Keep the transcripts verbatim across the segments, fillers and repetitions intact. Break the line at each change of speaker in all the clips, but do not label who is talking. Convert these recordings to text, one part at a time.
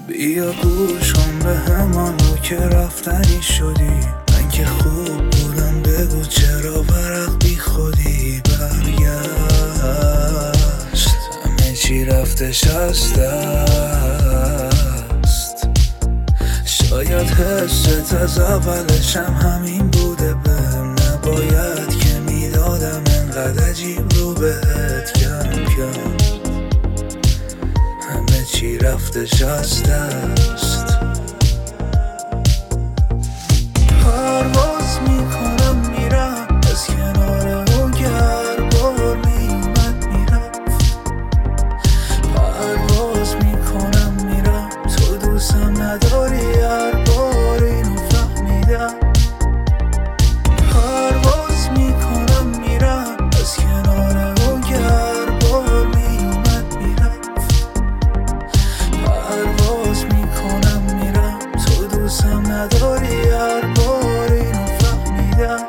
بیا گوش کن به همانو که رفتنی شدی. من که خوب بودم، بگو چرا ورق بی خودی برگشت. همه چی رفتش از دست. شاید حست از اولش هم همین بوده، بهم نباید که میدادم انقدر عجیب رو بهت کم کم. همه چی رفتش از دست. پرواز میکنم میرم از کنار اون گربار میومد میرفت. پرواز میکنم میرم تو دوستم نداری، هر بار اینو فهمیدم. پرواز میکنم میرم از کنار اون گربار میومد میرفت. پرواز میکنم میرم تو دوستم نداری، هر بار اینو فهمیدم.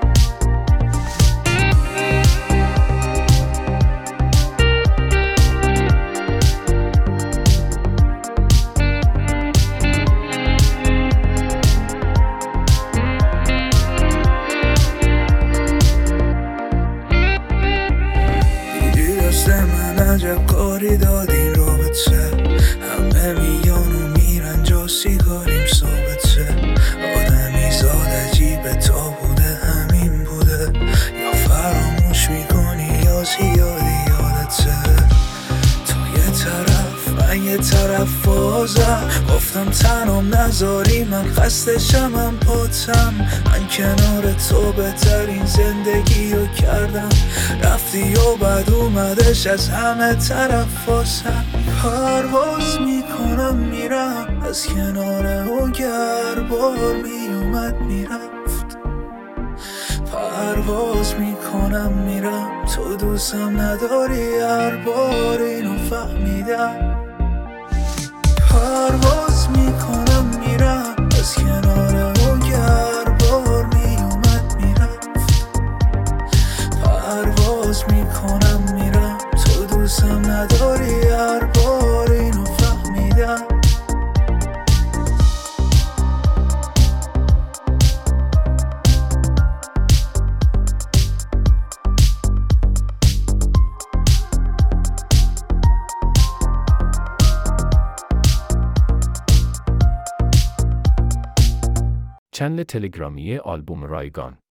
دیدی دست من عجب کاری داد این رابطه. همه میان و میرن جا سیگاریم ثابته. آدمی زاد عجیبه، تا بوده همین بوده. یا فراموش میکنی یا زیادی یادته. تو یه طرف من یه طرف بازم. گفتم تنم نذاری من خسته شمم پاتم. من کنار تو بهترین زندگی رو کردم. رفتی و بعد اومدش از همه طرف واسم. پرواز میکنم میرم از کنار اون گربار میومد میرفت. پرواز میکنم میرم تو دوستم نداری، هر بار اینو فهمیدم. پرواز میکنم میرم از کنار اون گربار میومد میرفت. پرواز میکنم میرم تو دوستم نداری، هر بار اینو فهمیدم.
چنل تلگرامی آلبوم رایگان